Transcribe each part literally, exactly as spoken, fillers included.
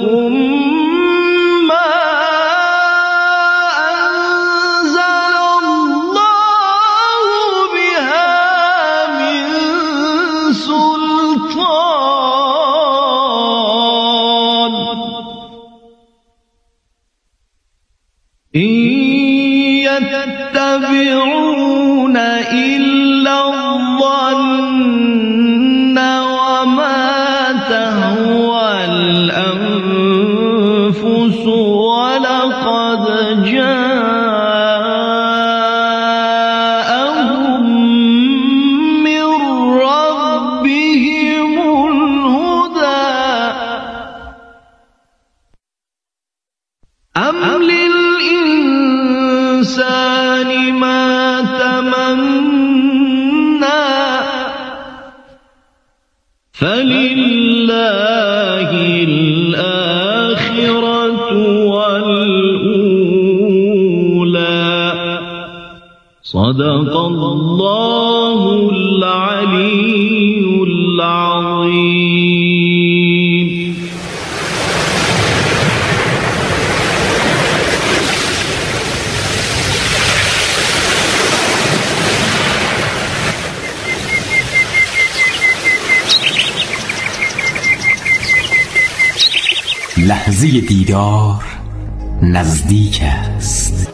لكم ما أنزل الله بها من سلطان إن يتبعون إلا الظن وما تهوى الأنفس ولقد جاءهم من ربهم الهدى أم للإنسان ما تمنى فلله الآخرة والأولى صدق الله العلي العظيم. لحظه دیدار نزدیک است.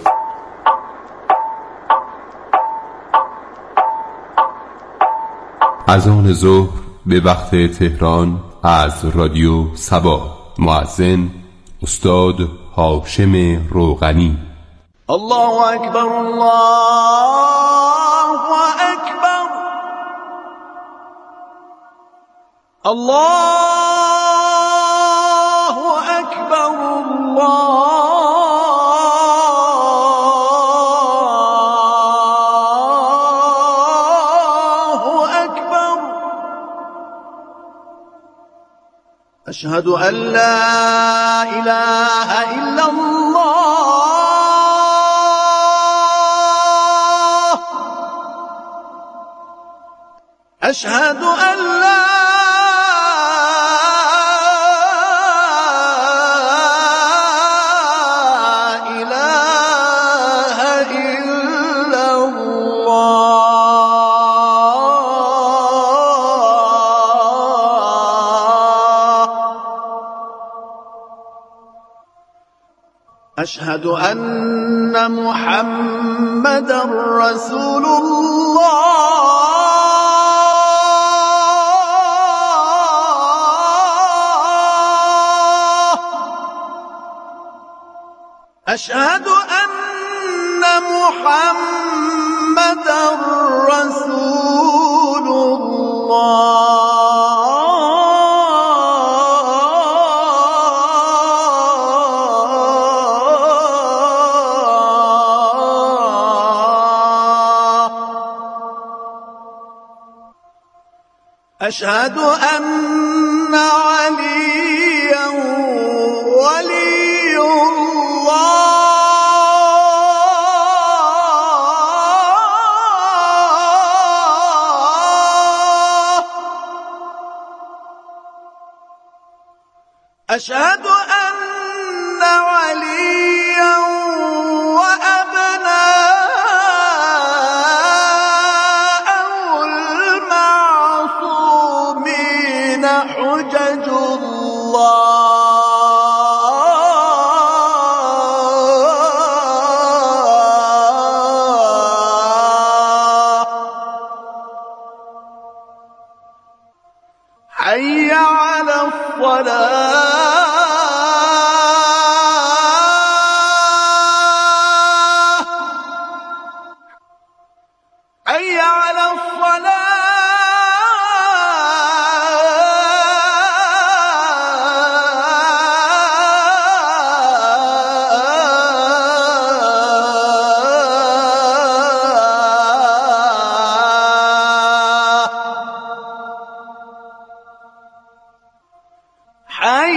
اذان ظهر به وقت تهران از رادیو صبا. مؤذن استاد هاشم روغنی. الله اکبر، الله اکبر، الله اکبر، الله اکبر. اشهد ان لا اله الا الله، اشهد ان لا أشهد أن محمدًا رسول الله، أشهد أن محمدًا رسول الله. أشهد أن عليا ولي الله، أشهد أن عليا حجج الله. حي على الصلاة، حي على الصلاة. حي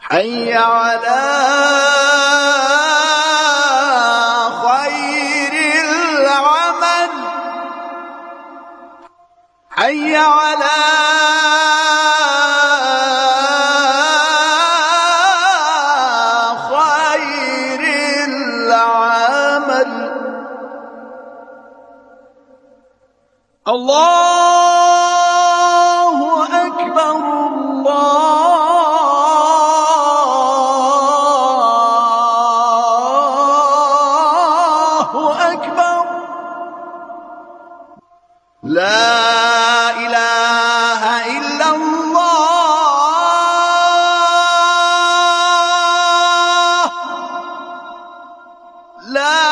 حي على خير العمل حي على خير العمل الله أكبر الله أكبر لا إله إلا الله لا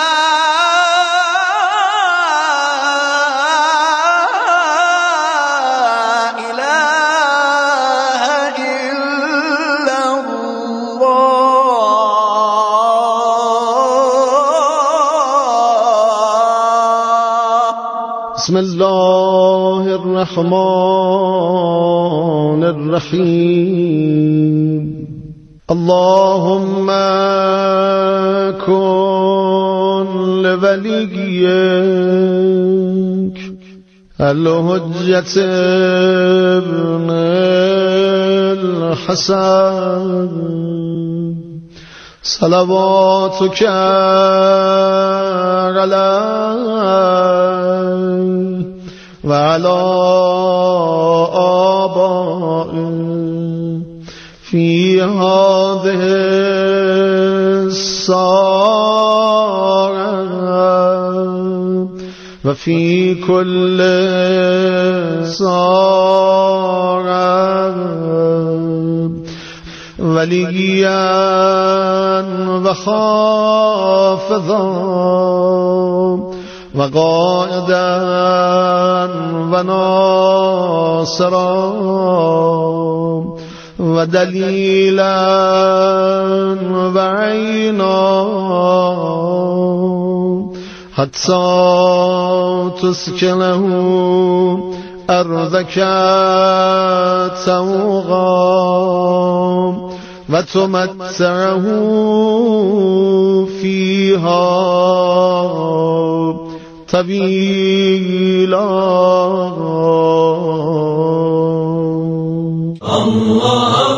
إله إلا الله بسم الله الرحمن الرحيم اللهم كن لوليك الحجة ابن الحسن صلواتك عليه وعلى آبائه في هذه الساعة وفي كل ساعة وليا وحافظا وقائدا وناصرا ودليلا وعينا حتى تسكنه أرضك توغا وتمتعه فيها طويلا الله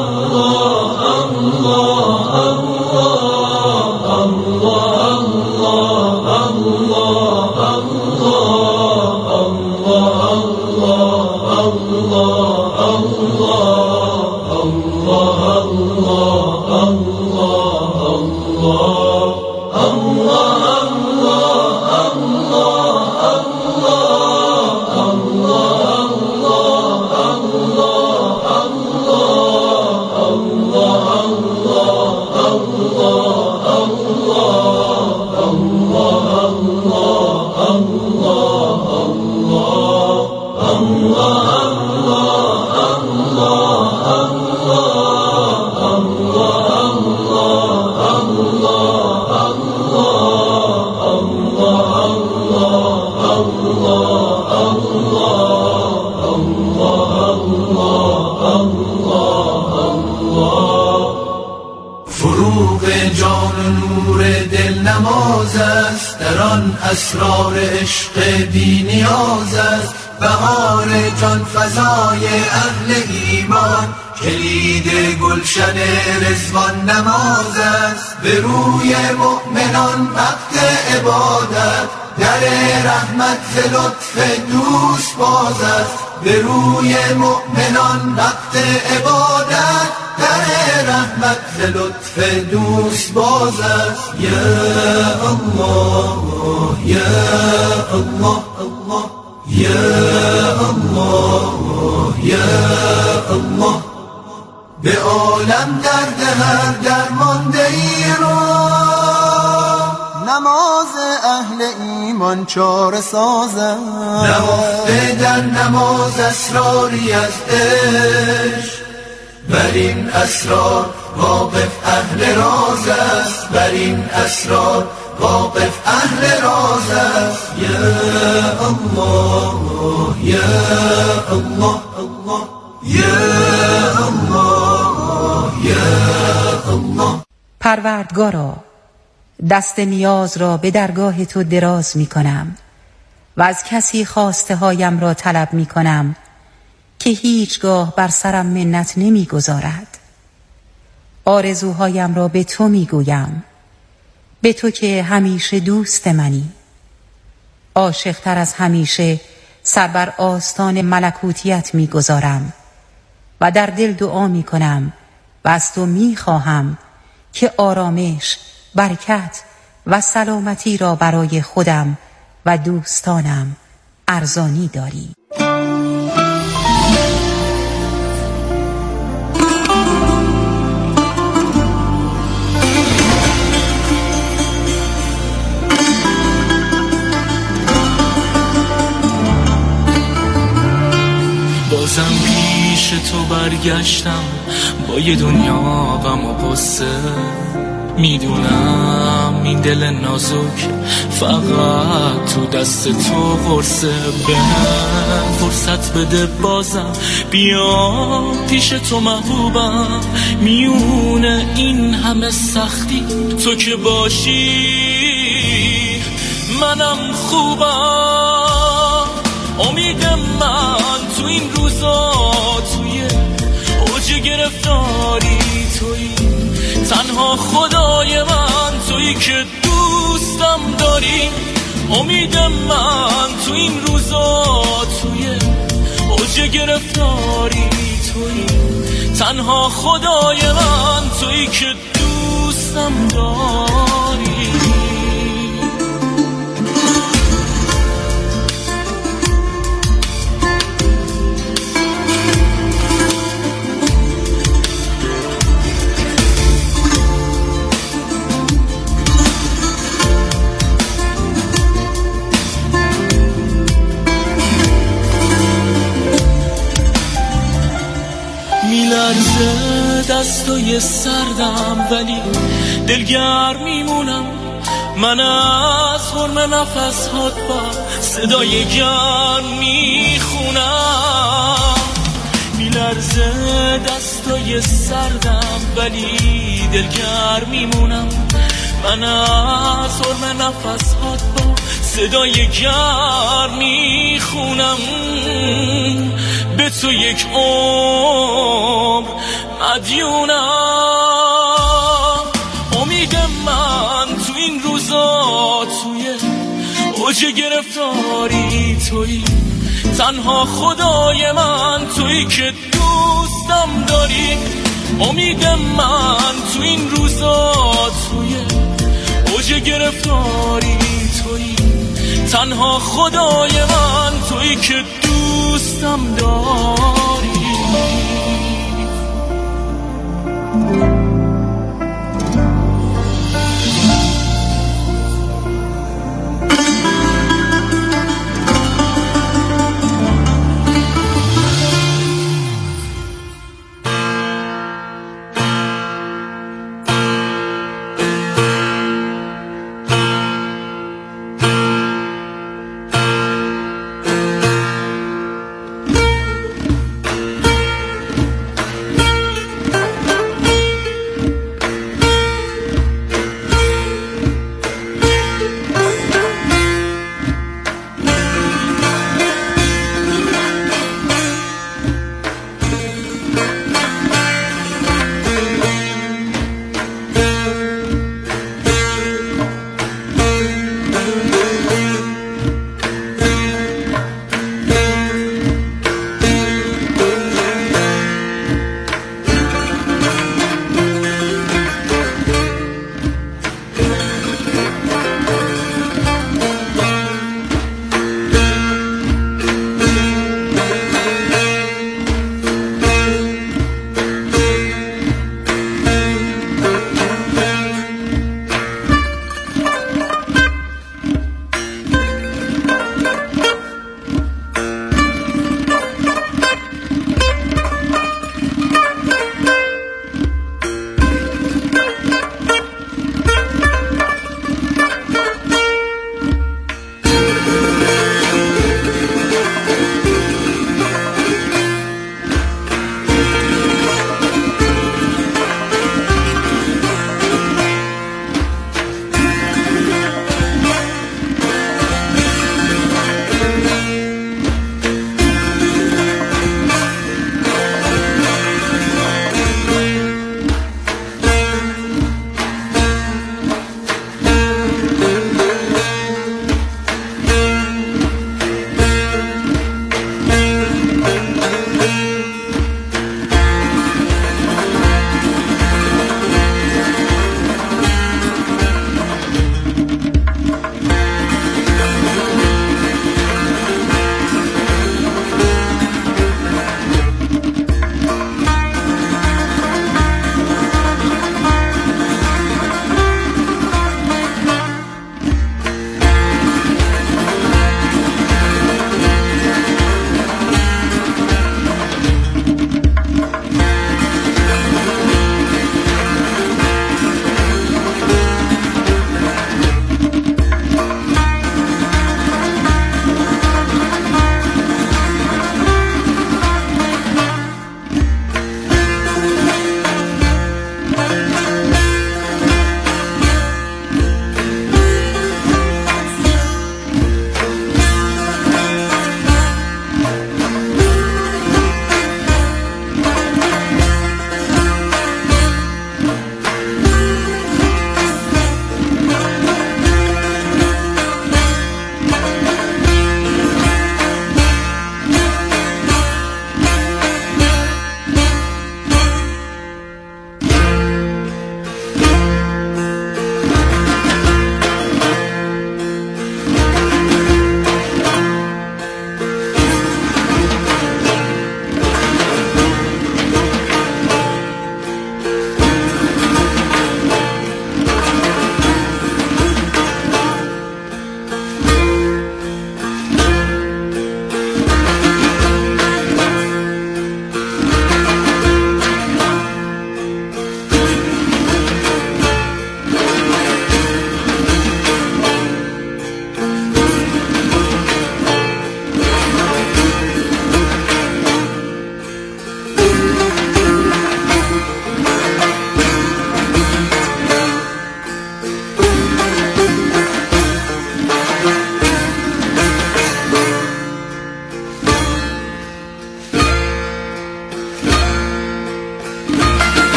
فروغ جان و نور دل نماز است، در آن اسرار عشق بی نیاز است. بهار جان فضای اهل ایمان، کلید گلشن رضوان نماز است. به روی مؤمنان وقت عبادت، در رحمت ز لطف دوست باز است. به روی مؤمنان وقت عبادت، در رحمت ز لطف دوست باز است. یا الله یا الله الله یا الله یا الله. به عالم درد هر درمانده ای را، نماز اهل ایمان چاره سازد. نهفته در نماز اسراری از عشق، بر این اسرار واقف اهل راز است. بر این اسرار واقف اهل راز است. یا الله یا الله الله یا الله یا الله. پروردگارا، دست نیاز را به درگاه تو دراز می کنم و از کسی خواسته هایم را طلب می کنم که هیچگاه بر سرم منت نمی گذارد. آرزوهایم را به تو می گویم، به تو که همیشه دوست منی. عاشق‌تر از همیشه سر بر آستان ملکوتیت می گذارم و در دل دعا می کنم و از تو می خواهم که آرامش، برکت و سلامتی را برای خودم و دوستانم ارزانی داری. بازم پیش تو برگشتم با یه دنیا غم و غصه. میدونم این دل نازک فقط تو دست تو قرصه. به هم فرصت بده بازم بیام پیش تو محبوبم. میونه این همه سختی تو که باشی منم خوبم. امید من تو این روزا توی اوج گرفتاری توی، تنها خدای من تویی که دوستم داری. امید من تو این روزا توی اوج گرفتاری توی، تنها خدای من تویی که دوستم داری. میلرزه دستای سردم ولی دلگرم میمونم. من از حرم نفس هات با صدای گرم میخونم. میلرزه دستای سردم ولی دلگرم میمونم. من از حرم نفس هات با صدای گرم میخونم. به تو یک عمر مدیونم. امید من تو این روزا توی اوج گرفتاری توی، تنها خدای من توی که دوستم داری. امید من تو این روزا توی اوج گرفتاری توی، تنها خدای من توی که دوستم داری.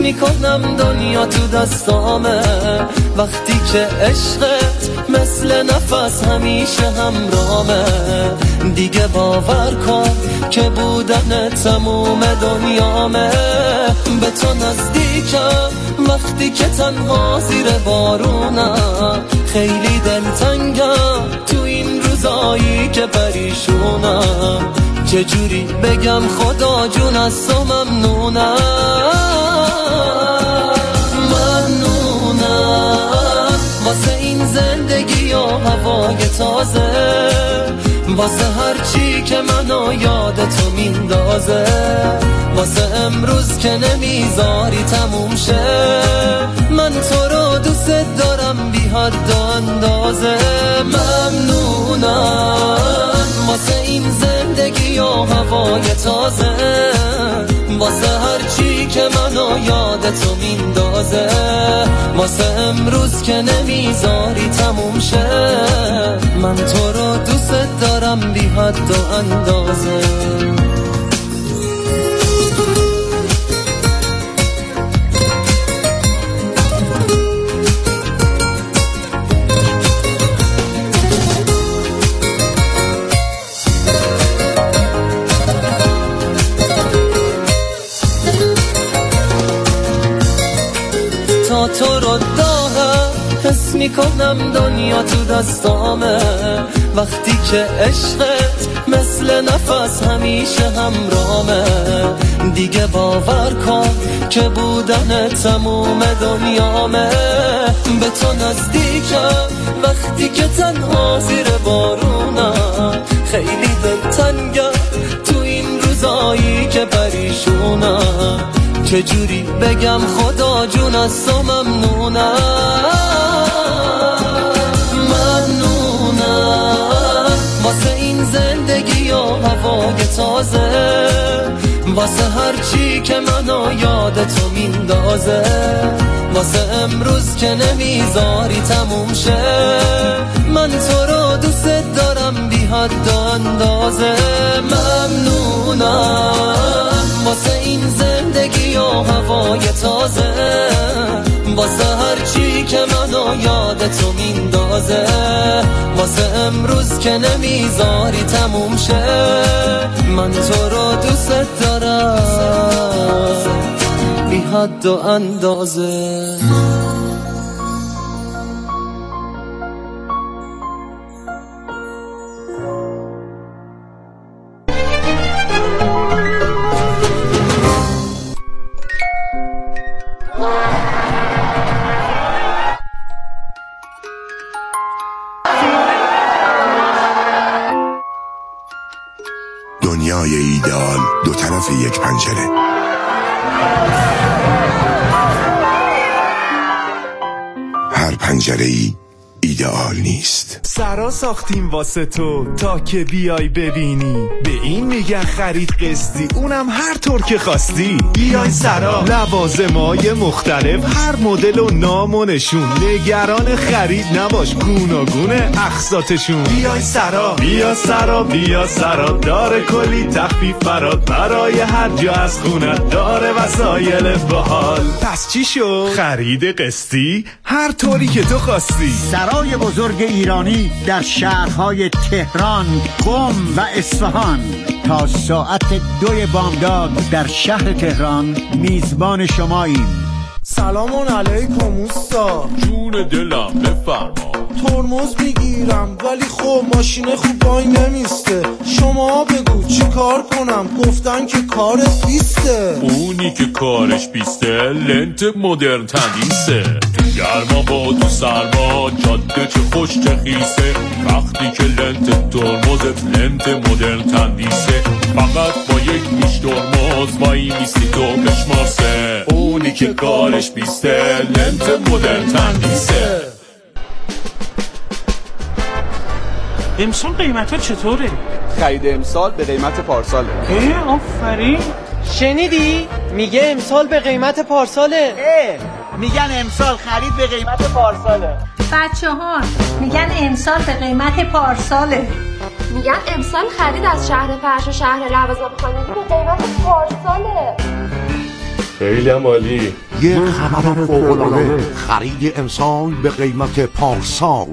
میکنم دنیا تو دستامه، وقتی که عشقت مثل نفس همیشه همرامه. دیگه باور کن که بودن تموم دنیامه. به تو نزدیکم وقتی که تنها زیر بارونم، خیلی دلتنگم تو این روزایی که پریشونم. چجوری بگم خدا جون از تو ممنونم، ممنونم واسه این زندگی و هوای تازه، واسه هر چی که منو یاد تو میندازه، واسه امروز که نمیذاری تموم شه. من تو رو دوست دارم بی حد و اندازه. ممنونم واسه این زندگی و هوای تازه، واسه هر چی که منو یاد تو میندازه، واسه امروز که نمیذاری تموم شه. من تو رو دوست دارم بی حد و اندازه. تا تو رو دارم حس میکنم دنیا تو دستامه، وقتی که عشقت مثل نفس همیشه همرامه. دیگه باور کن که بودن تموم دنیامه. به تو نزدیکم وقتی که تنها زیر بارونم، خیلی دلتنگم تو این روزایی که پریشونم. چجوری بگم خدا جون از تو ممنونم، ممنونم واسه این زندگی و هوای تازه، واسه هر چی که منو یاد تو میندازه، واسه امروز که نمیذاری تموم شه. من تو رو دوست دارم بی حد و اندازه. ممنونم واسه این زندگی و هوای تازه، واسه هر چی که منو یاد تو میندازه، واسه امروز که نمیذاری تموم شه. من تو رو دوست دارم بی حد و اندازه. دنیای ایدئال دو طرف یک پنجره. هر پنجره‌ای ایدئال نیست. سرا ساختیم واسه تو تا که بیای ببینی، به این میگن خرید قسطی، اونم هر طور که خواستی. بیای سرا، لوازمای مختلف، هر مدل و نام و نشون، نگران خرید نباش، گوناگونه اقساطشون. بیای سرا، بیا سرا، بیا سرا، داره کلی تخفیف برات، برای هر جا از خونت داره وسایل باحال. پس چی شو؟ خرید قسطی هر طوری که تو خواستی. سرای بزرگ ایرانی در شهرهای تهران، قم و اصفهان تا ساعت دوی بامداد در شهر تهران میزبان شماییم. سلام علیکم اوستا. جون دلم بفرما. ترمز میگیرم ولی خب ماشین خوب وای نمیسته، شما بگو چی کار کنم؟ گفتن که کارت بیسته. اونی که کارش بیسته لنت مدرن تندیسه، گرما با تو سرما، جاده چه خوش چه خیسه. وقتی که لنت ترمزت لنت مدرن تندیسه، فقط با یک میش ترمز وای میستی تو بشمارسه. اونی که کارش بیسته لنت مدرن تندیسه. امسال قیمت ها چطوره؟ خرید امسال به قیمت پارساله. اه آفرین. شنیدی؟ میگه امسال به قیمت پارساله. اه میگن امسال خرید به قیمت پارساله. بچه ها میگن امسال به قیمت پارساله. میگن امسال خرید از شهر فرش و شهر لوازم خانگی به قیمت پارساله. خیلی هم عالی. یه خبر فوق‌العاده، خرید امسال به قیمت پارسال.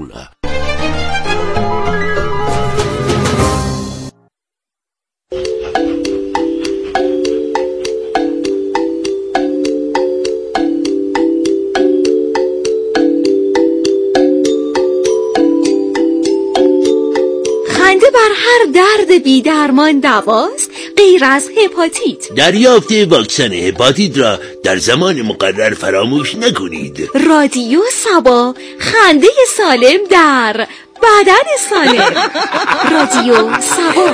بر هر درد بی درمان دواست غیر از هپاتیت. دریافت واکسن هپاتیت را در زمان مقرر فراموش نکنید. رادیو سبا، خنده سالم در بدن سالم. رادیو سبا.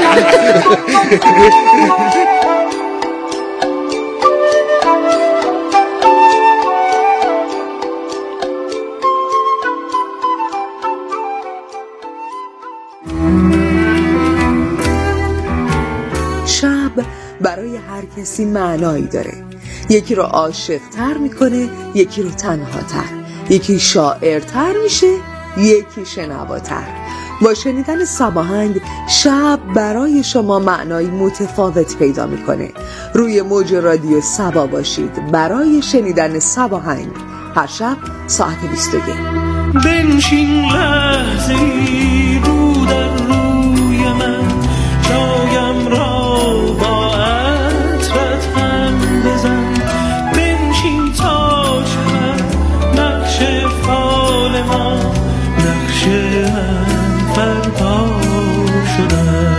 شب برای هر کسی معنایی داره. یکی رو عاشق تر میکنه، یکی رو تنها تر، یکی شاعر تر میشه، یکی شنواتر. با شنیدن سباهنگ شب برای شما معنایی متفاوت پیدا میکنه. روی موج رادیو سبا باشید برای شنیدن سباهنگ هر شب ساعت بیست و یک. بنشین لحظه‌ای رو در روی من، جایم را با عطرت هم بزن. بنشین تا شد نقش فال ما، نقش هم فردا شدن.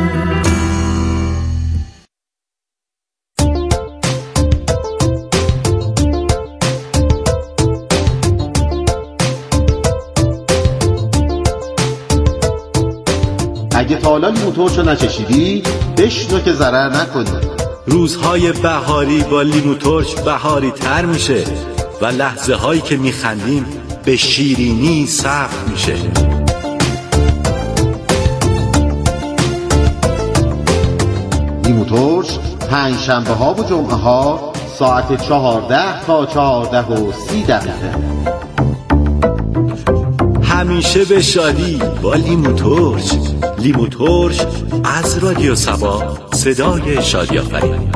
اگه تا حالا لیموترشو نچشیدی بشنو که ضرر نکنی. روزهای بهاری با لیمو ترش بهاری تر میشه و لحظه هایی که میخندیم به شیرینی سخت میشه. لیمو ترش پنج شنبه ها و جمعه ها ساعت چهارده تا چهارده و سی دقیقه. همیشه به شادی با لیمو ترش. لیمو ترش از رادیو سبا، صدای شادی آفرین.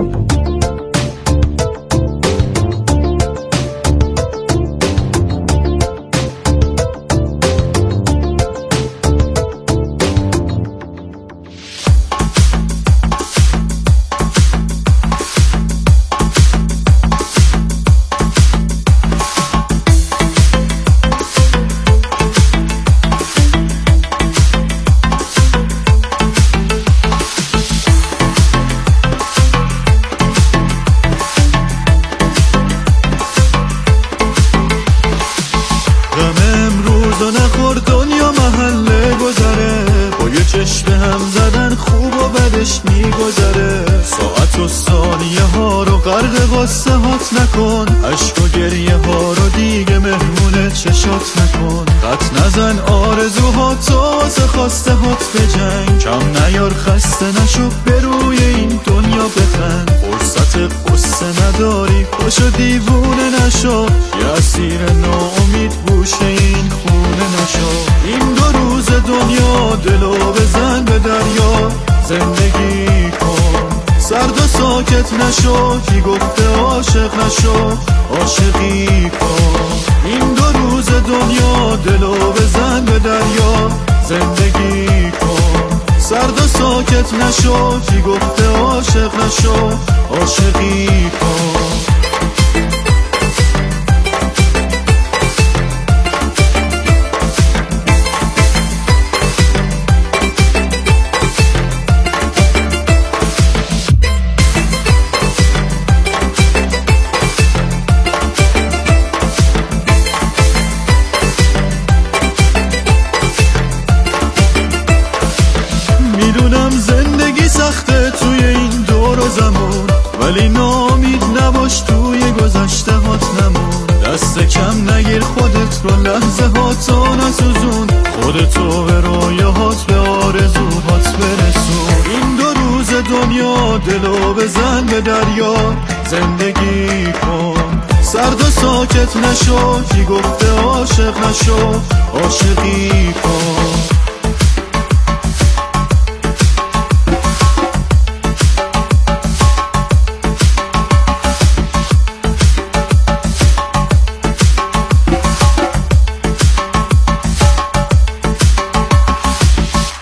نکن عشق و گریه ها رو دیگه مهمون چشات نکن. خط نزن آرزوهاتو واسه خواسته هات بجنگ. کم نیار خسته نشو به روی این دنیا بخند. فرصت قصه نداری پاشو دیوونه نشو. یه اسیر ناامید گوشه این خونه نشو. این دو روز دنیا دلو بزن به دریا. زندگی کن سرد و ساکت نشو. کی گفته عاشق نشو؟ عاشقی کن. این دو روز دنیا دلو بزن به دریا. زندگی کن سرد و ساکت نشو. کی گفته عاشق نشو؟ عاشقی کن. ولی نامید نباش توی گذشته هات نمون. دست کم نگیر خودت رو لحظه هاتو نسوزون. خودتو به رویاهات به آرزوهات برسون. این دو روز دنیا دلو بزن به دریا. زندگی کن سرد و ساکت نشو. کی گفته عاشق نشو؟ عاشقی کن.